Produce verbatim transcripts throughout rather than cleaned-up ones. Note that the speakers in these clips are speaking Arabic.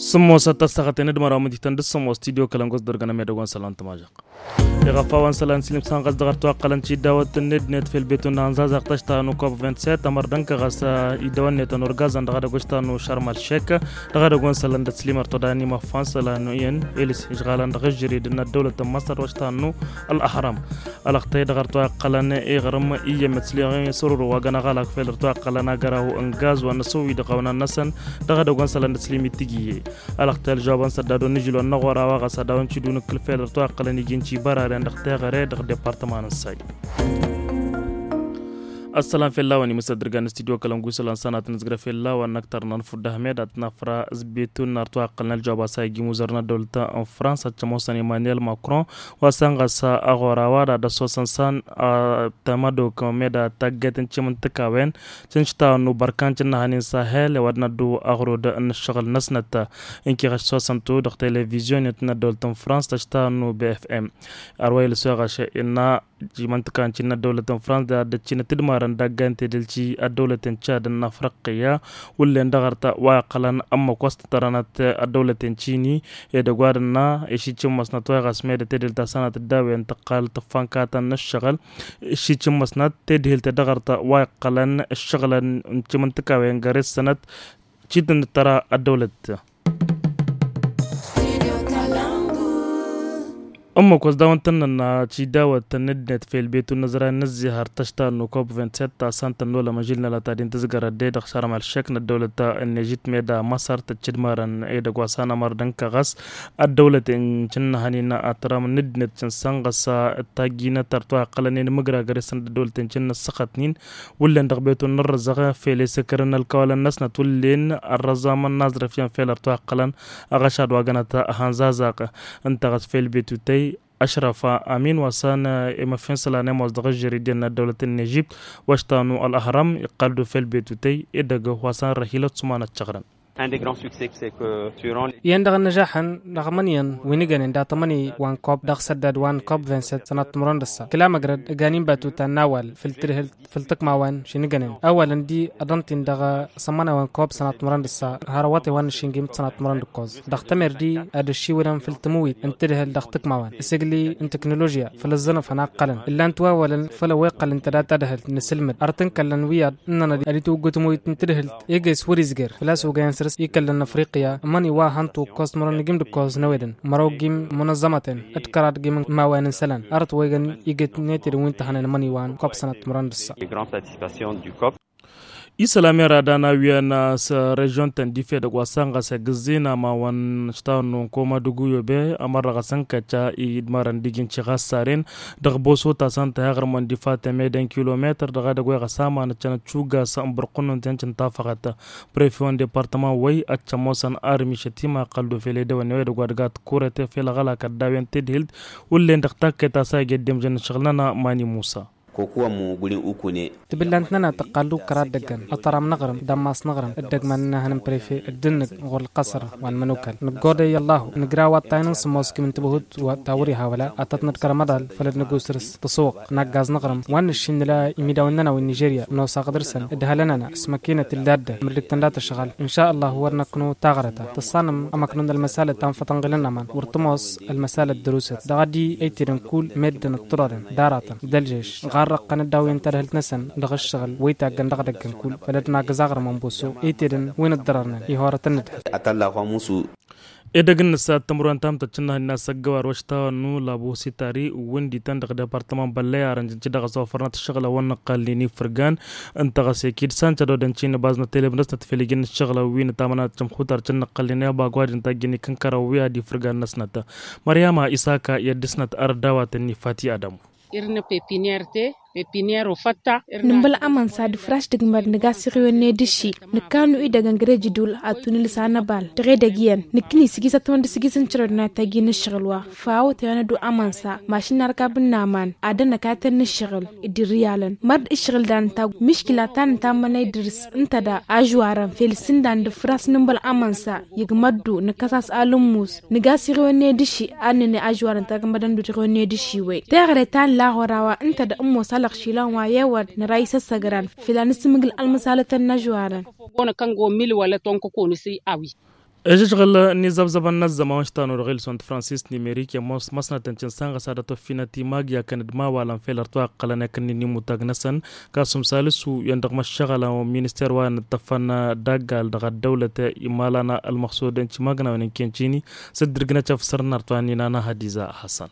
سمو ستستغتين دمرا مديتان دسمو استديو كلام قصدر غنا ميدوان سلام تماجق يغفاوان سلام سليم سان قصدر توقلن شي داوت الند نت في البيت نانزا زقتشتا نو كوب سبعة وعشرين امر دنك غسا يدوان نت نورغازان دغدا غشتا نو شرم الشيخ دغدا غون سلام دسليم ارتداني ما فانس لا نو ين اليس اشغالان دغجري دنا الدوله مصر وشتا نو الاحرام الاختي دغر توقلن اي غرم اي متسليغين سرور وغنا غلاك في توقلنا غراو انغاز ونسوي دغونا نسن دغدا غون سلام دسليم تيجي الاختال جوابان سدادو نجلو نغورا واغا سداون تشي دون كل فيل تو قلني جنتي برار اندختي غري دغ ديبارتمان الساي السلام في الله وني مصدر غان استوديو كلام غوسلان سنات نزغر في الله ونكتر ننفد احمد اتنفرا زبيتون نرتو قلنا الجواب ساي جموزرنا دولتا ان فرنسا تشموسن ايمانويل ماكرون وسانغسا اغورا وادا د سوسنسان تمادو كوميدا تاغتن تشمنتكاوين تنشتا نو بركانتن هانين ساحل ودنا دو اغرود ان شغل نسنت انكي غش سوسنتو د تلفزيون يتنا دولتا فرنسا تشتا نو بي اف ام ارويل سوغاش ان جمنتكان تشنا دولتا فرنسا د تشنا تدمار دغانتي دلشي الدولة تشاد الافريقيه واللي اندغرتا واقلا اما كوست ترانت الدولة تشيني يدغوارنا اشي تشمسنا توغاس ميد تدلتا سنه الداوي انتقال طفانكاتا الشغل اشي تشمسنا تدهل تدغرتا واقلا الشغل تشمنتكا وين غرس سنه تشدن ترى الدولة أما كوز داون تننا تشي داوة تندنت في البيت النظرة نزهر تشتا نو كوب سبعة وعشرين سانتا نولا مجلنا لتادين تزغر الديد خسارة مع الشكل الدولة النجيت ميدا مصر تشدمارن ايدا قواسانا مردن كغس الدولة ان چننا هنينا اترام ندنت چنسان غسا التاقينا ترتوها قلنين مقرا غريسان الدولة چننا سخطنين ولين دغبيتو نرزغا في ليسكرن الكوالا النسنة ولين الرزام النازر فيان في الارتوها قلن اغشاد واغناتا هانزازاق انتغس في البيتو تي أشرف أمين وسان إمفين سلانة مصدق جريدين الدولة النجيب واشتانو الأهرام يقالدو في البيت تي إدغ وسان رحيلة سمانة شغران. Un des grands succès, c'est que durant يندغ النجاحا رغمانيا وينيغان دا تماني وان كوب دغ سداد وان كوب سبعة وعشرين سنة مرندسة كلا مقرد غانين باتو تناول في الترهل في التقما وان شينيغانين اولا دي ادنتين دغ سمانا وان كوب سنة مرندسة هارواتي وان شينجيم سنة مرندكوز دغ تمر دي ادشي ولن في التمويت انترهل دغ تقما وان اسجلي ان تكنولوجيا فلزنف هنا قلن الا انتوا ولا فلا ويقل انت دا تدهل نسلمت ارتن كلن وياد اننا دي تو غتمويت انترهل يجس وريزغر فلاسو غانسر يكلن افريقيا ماني وا هانتو كوستمرن جيم دكوز نويدن مرو جيم منظمه اتكرات جيم ما وين سلان ارت ويغن يجت نيتر وينت هنن ماني وان كوب سنه مرندس Islami radana wiana sa region tendife da gwasanga sa gzina ma wan stanu koma dugu yobe amara gasanka cha idmaran digin ci gasaren da boso ta santa hagar man difata medan kilometer da da gwa gasama na cana chuga sa amburqun tancin tafaqata prefon departement way atcha mosan armi shatima qaldu fele da wan da gwa gat kurate fele gala kadawen tedhild ulle ndakta ta sa geddem jan shaghlana mani musa kokuwa mu gurin uku ne تبلانتنا تقالو كرات دقن أطرام نغرم دماس نغرم الدقمان نهنم بريفي الدنك غور القصر والمنوكل نقود يالله نقرا واتاين سموسك من تبهت وتاوري هاولا أتتنا كرمدال فلد نقوسرس تسوق نقاز نغرم وان الشين لا يميداوننا والنيجيريا نوسا قدرسن ادهالنا اسمكينة الدادة مردكتندات الشغال إن شاء الله ورنا كنو تاغرتا تصانم أما كنون المسالة تنفتنغلنا من ورتموس المسالة الدروسة دغدي ايترن كول ميدن الطرارن داراتا دلجيش غارقنا الداوين ترهلت نسن دغ الشغل ويتا غندغ دغن كول فلتنا غزاغر منبوسو ايتيدن وين الدررنا يهورتن atalla kwa musu إدغن نسا تمرون تام تچنا الناس غوار وشتا نو لابو سيتاري وندي تندغ ديبارتمان بليا رنج جدغ سوفرنات الشغل ونقال لي فرغان انت غسي كيد سانتا دو دنچين بازنا تيلبنس تفليجن الشغل وين تامنا جمخوتر چنقال لي باغواد انت جني كنكرا ويا دي فرغان نسنتا مريم اساكا يدسنت ارداوات نفاتي ادم irne pepinierte pepiniero fatta nimbal aman sad fresh digmar niga siriyo ne dishi nikanu ida gangare jidul atuni lisana bal tere dagiyan nikni sigi satwan sigi sanchiro na tagi na shigalwa faawo tayana du aman sa mashin narka bin naman adana katan na shigal idiriyalan mard ishgal dan ta mishkila tan tamane dirs intada ajwaran felsin dan de fras nimbal aman sa yigmaddu nikasas alummus niga siriyo ne dishi anne ajwaran ta gamadan du tere ne dishi we tere tan la horawa intada ummu salak shilan wa yawad na raisa sagaran filan simigil almasalatan najwaran gona kango mil wala tonko ko ni si awi اجشغل نظام زبان نظم واشتانو رغيل سونت فرانسيس نيميريك يا موس مسنا تنشن سانغ سادة فينتي ماجيا كانت ما والان في الارتواء قلنا كني نمو تاغنسن كاسم سالسو يندق مشغل ومينستير وان التفانا داقال دغا الدولة إمالانا المقصود انش ماغنا ونكينشيني سدرقنا تفسرنا ارتواني نانا هديزا حسن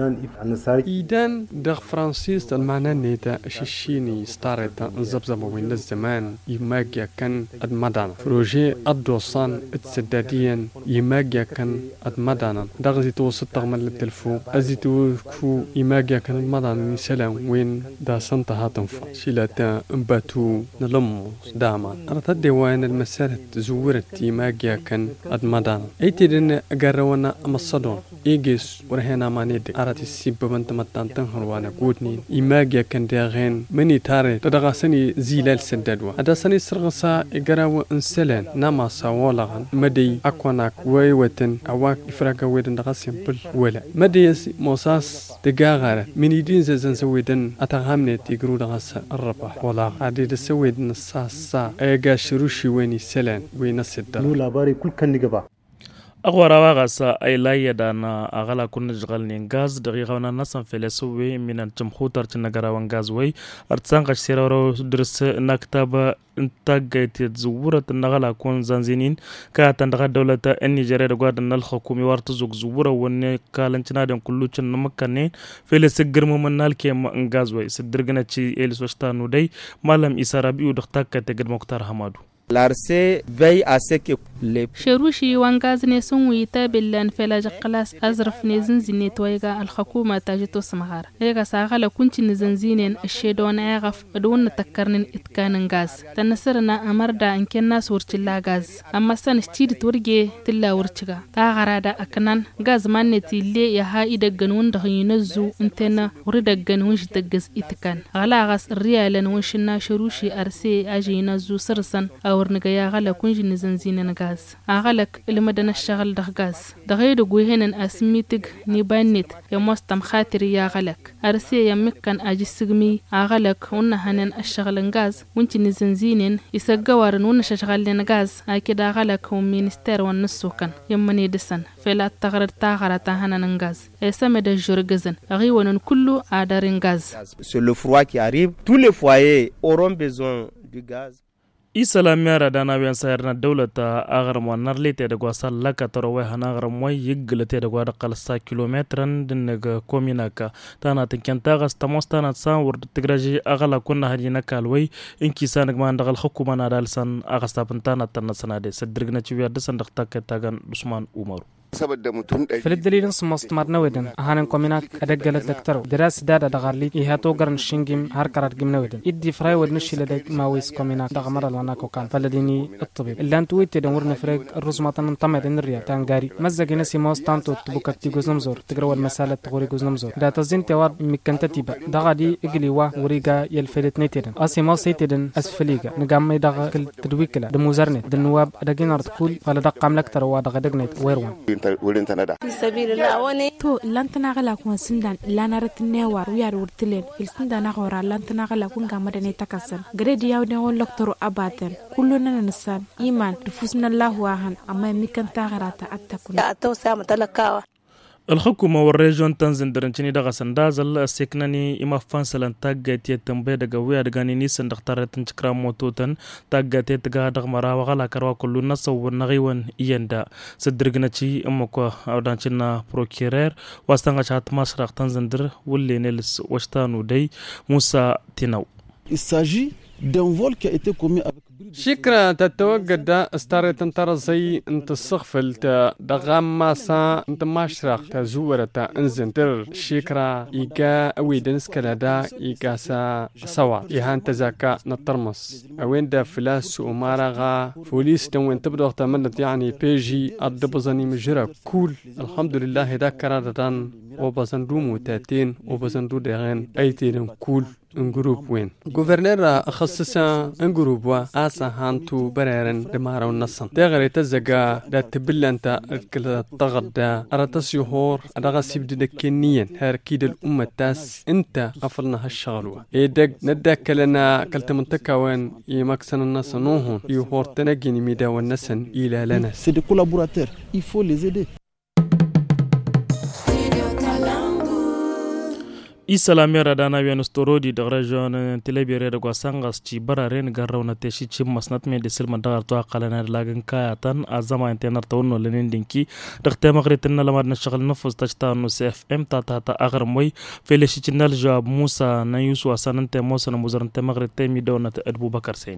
إيدان دغ فرانسيس المعنى نيتا ششيني ستارتا زبزب وين الزمان يماجيا كان أدمدانا بروجي أدوصان اتسداديا يماجيا كان أدمدانا دغ زيتو ستغمل للتلفو أزيتو كو يماجيا كان أدمدانا سلام وين دا سنتها تنفع شيلاتا امباتو نلمو داما أرتدي وين المسارة زورت يماجيا كان أدمدانا ايتي دين أقروانا أمصدون إيجيس ورهنا ما نيدي أرتي السيب بنت متان تنهروانا قودنين إيماجيا كان داغين مني تاري تدغا سني زيلال سدادوا هذا سني سرغسا إقراوا انسلان ناما ساوالغان مدي أكواناك ويوتن أواك إفراقا ويدن دغا سيمبل ولا مدي موساس دقاغارة من يدين زازان سويدن أتغامني تيقرو دغا الربا ولا عديد سويدن الساسا إيقا شروشي ويني سلان وين السدار نولا باري كل كان نقبا أغوارا واغاسا أي لا يدانا أغلا كون جغلني غاز دقيقة ناسا فلسوي من الجمهور تنغرا وانغاز وي أرتسان قش سيرورو درس نكتابة انتاج تزورة النغلا كون زنزينين كاتن دغا دولة النيجيريا دغا الحكومي وارتزوك زورة وني كالنتنا دون كلو تشن مكانين فلسغر ممنال كيم انغاز وي سدرغنا تشي إليس وشتانو داي مالم إسارابي ودختاك تغد مختار حمادو L'A R C veille à ce que les شروشي وانغاز نسون ويتا بلان فلاج قلاس أزرف نزن زيني تويغا الحكومة تاجتو سمغار ايغا ساغالا كنت نزنزينين الشيدون ايغف دون نتكرنين اتكان غاز تنسرنا أمردا انكي الناس ورچلا غاز اما سان اشتيد تورجي تلا ورچغا تاغرادا اكنان غاز مانتي لي يها ايدغنون دغينزو انتنا وردغن ونش دغز اتكان غلا غاس الريالن ونشنا شروشي ارسي اجينزو سرسن ورنجا يا غلا كونج نزنزين نغاز اغلك المدن الشغل دغ غاز دغيد غوهن اسميتك نيبانيت يا مستم خاطر يا غلك ارسي يمكن اجي سغمي اغلك ونهنن الشغل غاز ونت نزنزين يسغوارن ون شغل غاز اكيد اغلك ومينستر ونسوكن يمني دسن فلا تغرر تاغرا تهنن غاز اسمد جورغزن غيونن كله ادارن غاز sur le froid qui arrive tous les foyers auront besoin du gaz إسلامية ردانا بيان سيرنا دولة أغر موانر لتي دقوا سالكا تروي هنغر موي يقل تي دقوا دقال سا كيلومترن دنغ كوميناكا تانا تنكين تاغس تموس تانا تسان ورد تقراجي أغلا كنا هدينا كالوي إنكي سانق مان دقال حكومة نادال سان أغستا بنتانا تنسنا دي سدرقنا چويا دسان دقتاك تاغن عثمان عمر في الدليل نصمست مرنا ودن أهان كوميناك أدقلت دكتورو دراسة دادا دغارلي إيهاتو قرن شنجم هار كرات جمنا ودن إدي فراي ودنشي لديك ماويس كوميناك دغمر الواناكو كان فلديني الطبيب اللي أنتو ويتي دنورنا فريق الرزماتن انطمد الريا تانغاري مزاقي نسي موس تانتو تبوكك تيغوز نمزور تقروا المسالة تغوري غوز نمزور دا تزين توار مكانتتيبا دغادي إقلي وا وريقا يلفلت نيتيدن أسي موس يتيدن أسفليقا نقامي دغا كل تدويكلا دموزارنت دنواب أدقين أرتكول فلدق عملكتر وادغا دقنيت ويروان wurin tanada to lantana gala kun sindan lanarat newar wiyar wurtilen il sindan agora lantana gala kun gamada ne takasan grade yawde won doctor abaten kulluna nasan iman dufusna allah wahan amma mikan tagarata attakuna ato sama talakawa الحكومة والريجون تنزل درنشني دغا سندازل السكناني إما فانسلان تاقاتي تنبي دغا ويا دغاني نيسان دختارة تنشكرا موتوتن تاقاتي تغا دغمرا وغالا كروا كلو نصو ونغيوان إياندا سدرغنا چي أمكوا أودانشنا بروكيرير واستانغا شات ماشراق تنزندر واللي نيلس وشتانو دي موسى تينو. Il s'agit d'un vol qui a été commis avec شكرا تتوقد استارت انتر زي انت الصغفل دغام ماسا انت ماشرق تزورة انزنتر شكرا ايقا اويدنس كلادا ايقا سا سوا ايهان تزاكا نطرمس اوين دا فلاس ومارغا فوليس دوين تبدو اغتمنت يعني بيجي الدبزاني مجرى كول الحمد لله دا كرادتان وبزندو موتاتين وبزندو دغين ايتين كول ان جروب وين غوفرنر اخصصا ان جروب وا اسا هانتو بريرن دمارو نصن دغري تزغا دا تبلنتا كل تغدا ارتس يهور ادغا سيبد دكنيا هركيد الامه تاس انت افرنا هالشغلوا يدق ندك لنا كلت منطقه وين يمكسن الناس نوهون يهور تنجيني ميدا والنسن الى لنا سي دي كولابوراتور il faut les aider. Isalami radana wian storodi da region telebire da gwasangas ci bararen garrawna te shi cim masnat me de silma dagar to aqalana lagan kayatan azama internet tawno lenin dinki dakhte magritin lamad na shagal nufus tashta no cfm ta ta ta agar moy fele shi cinal jawab musa na yusu asanante musa na muzarante magrite mi dona ta abubakar sain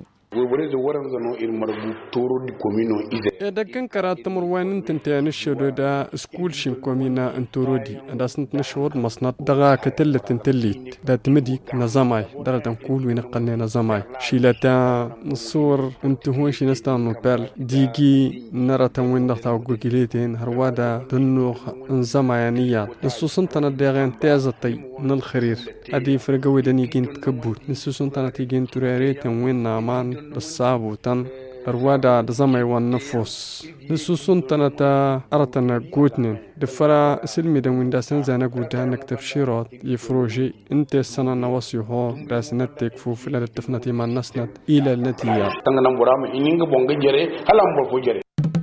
إذا كان كرات مروان تنتين الشهود دا سكول شين كومينا انتورودي دا سنت نشهود مصنات دغا كتلة تنتليت دا تمديك نظاماي دا تنقول وينقلنا نظاماي شيلاتا نصور انتهون شي نستان نوبال ديجي نرى تنوين دغتا وقوكيليتين هروادا دنوخ نظاماي نيات نصوصن تنا داغين تازطي نالخرير ادي فرقوي داني جين تكبوت نصوصن تنا تيجين تراري تنوين نامان بالصابو تن روادا دزمي والنفوس نسوسون تنتا أرتنا قوتنين دفرا سلمي دوين داسن زانا قوتها نكتب شيرات يفروجي انت السنة نواسيو هو داسنت تكفو فلا التفنتي ما نسنت إلى النتيجة تنغنا مرام إنينغ بونغ جري هلام بوفو جري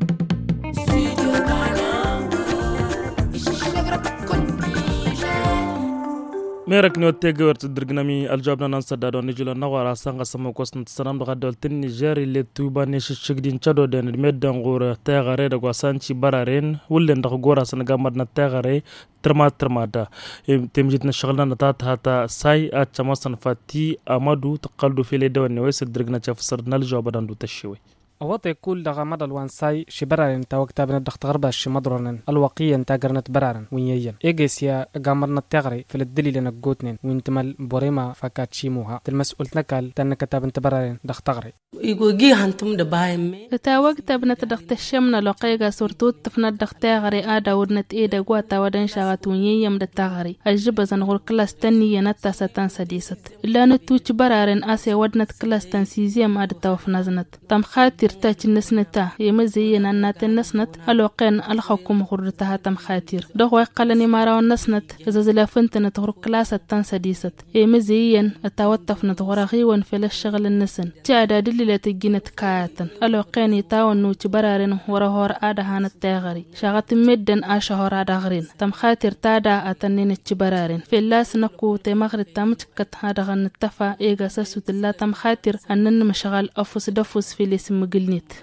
ميرك نوتيغور تدرغنامي الجواب نانسا دادو نجيلا نوارا سانغا سمو كوسن تسرام دغا دولتن نيجيري لي توبا نيش شغدين تشادو دن ميدان غور تاغاري دغوا سانشي برارين ولن دغ غورا سنغا مدنا تاغاري ترما ترما دا تمجيتنا شغلنا نتات هاتا ساي اتشامسن فاتي امادو تقلدو في لي دون ويس درغنا تشفسرنا الجواب داندو تشوي أوات يقول دغا مدى الوانساي شبرارن تا وقتا بنا دخت غربا شي مدرنن الوقيا تا قرنت برارن وينيين إيجيسيا قامرنا التغري في الدليل لنا قوتنين وينتمل بوريما فكات شيموها المسؤول نكال تانا كتاب انت برارن دخت غري يقوجي هانتم دبايم تا وقتا بنا تدخت الشمنا لقيقا سورتوت تفنا دخت غري آدا ودنت إيدا قواتا ودن شاغت وينيين دا تغري الجبا زنغور كلاس تانية نتا ستان سديست إلا نتوش برارن آسيا ودنت كلاس تنسيزيام آد توفنازنت تم خاتر تاج النسنتا يمزينا نات النسنت الوقين الحكم غرتها تم خاتير دغوا قلني مارا النسنت اذا زلافنت نتغر كلاس التنسى ديست يمزيين التوتف نتغرغي ونفل الشغل النسن تعدا دليل تجينت كاياتن الوقين يتاون نوتي برارن ورهور ادهان التاغري شغت مدن اشهر ادغرين تم خاتير تادا اتنين تبرارن في اللاس نكو تمغري تمتكت هادغن التفا ايغا سسوت الله تم خاتير انن مشغل افس دفوس في الاسم قلنيت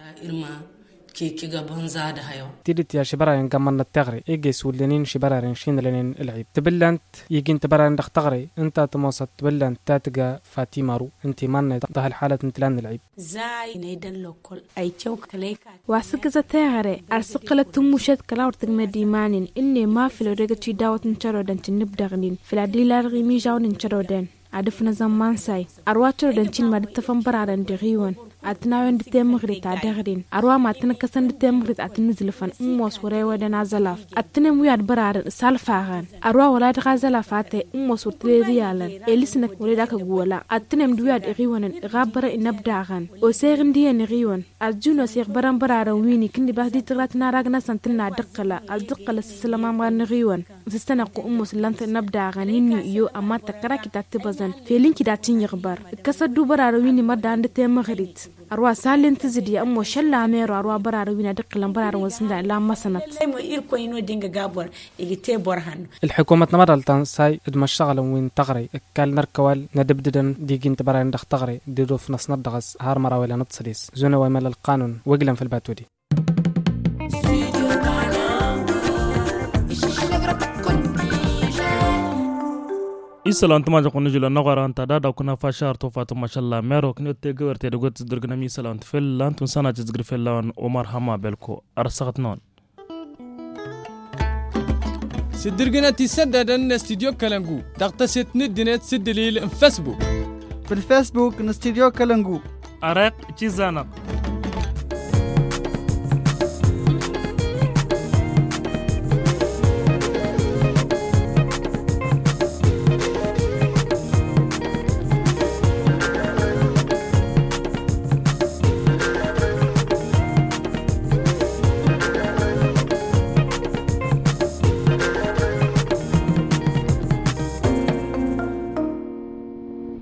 تيدت يا شبرارين قمنا التغري إيجيس ولنين شبرارين شين لنين العيب تبلنت يجين تبرارين دخ تغري انت تموصت تبلنت تاتقى فاتيمارو انت مانا ضح الحالة انتلان العيب زاي نيدن لوكل اي تشوك تليكا واسك زا تغري ارسقلة تموشت كلاور تغمدي مانين اني ما في لوريغة تي داوت نشارودن تنبدغنين في العديلة رغيمي جاون نشارودن عدفنا زمان ساي أرواتر دنشين ما دتفهم برارن دغيون أتناون دتمغري تا دغرين أروا ما تنكسن دتمغري أتنزلفن أموس وريوا دنا زلاف أتنم وياد برارن سالفاغان أروا ولا دغازلاف أتى أموس ورتريالن إليسنك ولداك غولا أتنم دوياد غيون غابر إنبداغان وسيرن دي نغيون أجونو سيغ بران برارن ويني كندي بهدي تغراتنا راغنا سنتنا دقلا الدقلا سلام ما نغيون فستنق أموس لانت نبداغان ينو يو أما تكراكي تكتبز فيلين كده تين يخبر كسر برا رويني مرة عند تمغريت أروى سالين تزدي أمو شلا ميرو أروى برا روينا دقلن برا وزندا لا مسنت الحكومة نمر التنساي ادمشغل وين تغري كال نركوال ندبددن ديجين تبرا ندخ تغري ديرو في نص ندغس هار مرا ولا نتصديس زونا ويمل القانون وقلن في الباتودي إسلام تما جاكون نجلا نغارا أنت دادا كنا فاشار توفات ما شاء الله ميرو كنيو تيغور تيدغوت درغنا مي سلام تفل لان تنسانا تزغر في لان عمر حما بلكو ارسغت نون سدرغنا تسددن استوديو كلانغو دغتست ندنت سدليل فيسبوك في الفيسبوك نستوديو كلانغو أرق تشيزانا